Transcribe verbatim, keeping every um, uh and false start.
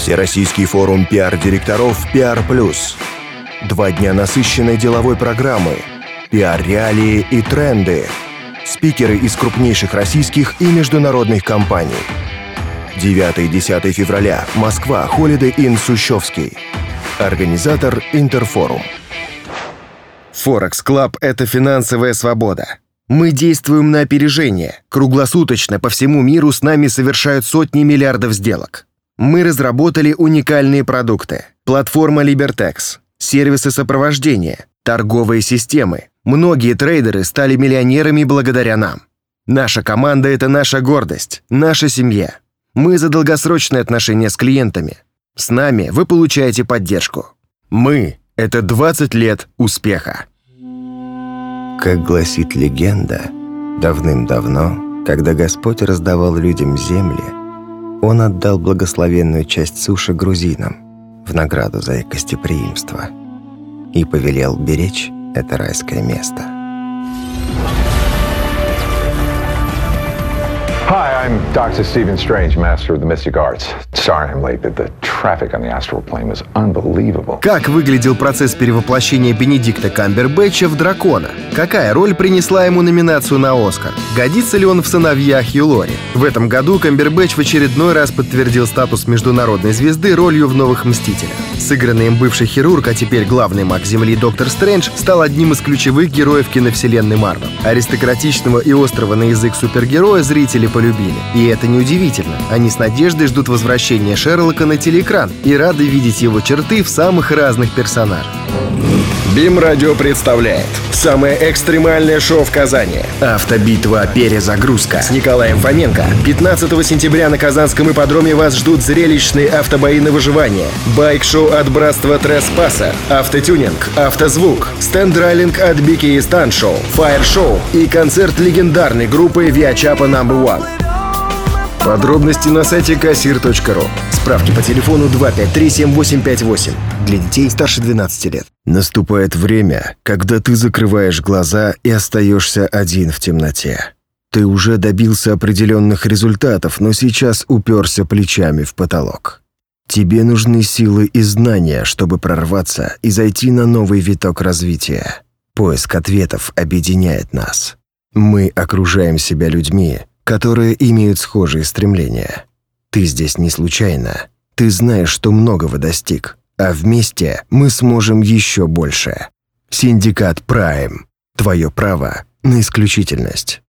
Всероссийский форум пиар-директоров «Пиар Плюс». Два дня насыщенной деловой программы, пиар-реалии и тренды. Спикеры из крупнейших российских и международных компаний. девятого-десятого февраля. Москва. Holiday Inn Сущевский. Организатор Интерфорум. Форекс Клаб – это финансовая свобода. Мы действуем на опережение. Круглосуточно по всему миру с нами совершают сотни миллиардов сделок. Мы разработали уникальные продукты. Платформа Libertex, сервисы сопровождения, торговые системы. Многие трейдеры стали миллионерами благодаря нам. Наша команда – это наша гордость, наша семья. Мы за долгосрочные отношения с клиентами. С нами вы получаете поддержку. Мы – это двадцать лет успеха. Как гласит легенда, давным-давно, когда Господь раздавал людям земли, Он отдал благословенную часть суши грузинам в награду за их гостеприимство и повелел беречь это райское место. Hi, I'm доктор Stephen Strange, Master of the Mystic Arts. Sorry I'm late, but the traffic on the astral plane was unbelievable. Как выглядел процесс перевоплощения Бенедикта Камбербэтча в дракона? Какая роль принесла ему номинацию на Оскар? Годится ли он в сыновья Хью Лори? В этом году Камбербэтч в очередной раз подтвердил статус международной звезды ролью в «Новых Мстителях». Сыгранный им бывший хирург, а теперь главный маг Земли доктор Стрэндж, стал одним из ключевых героев киновселенной Марвел. Аристократичного и острого на язык супергероя зрители полюбили. И это неудивительно. Они с надеждой ждут возвращения Шерлока на телеэкран и рады видеть его черты в самых разных персонажах. Бим Радио представляет самое экстремальное шоу в Казани. Автобитва «Перезагрузка» с Николаем Фоменко. пятнадцатого сентября на Казанском ипподроме вас ждут зрелищные автобои на выживание, байк-шоу от братства Треспаса, автотюнинг, автозвук, стендрайлинг от Бики и Стан Шоу, фаер-шоу и концерт легендарной группы Виачапа Number One. Подробности на сайте кассир точка ру. Справки по телефону два пять три семь восемь пять восемь. Для детей старше двенадцати лет. Наступает время, когда ты закрываешь глаза и остаешься один в темноте. Ты уже добился определенных результатов, но сейчас уперся плечами в потолок. Тебе нужны силы и знания, чтобы прорваться и зайти на новый виток развития. Поиск ответов объединяет нас. Мы окружаем себя людьми, которые имеют схожие стремления. Ты здесь не случайно. Ты знаешь, что многого достиг, а вместе мы сможем еще больше. Синдикат Prime. Твое право на исключительность.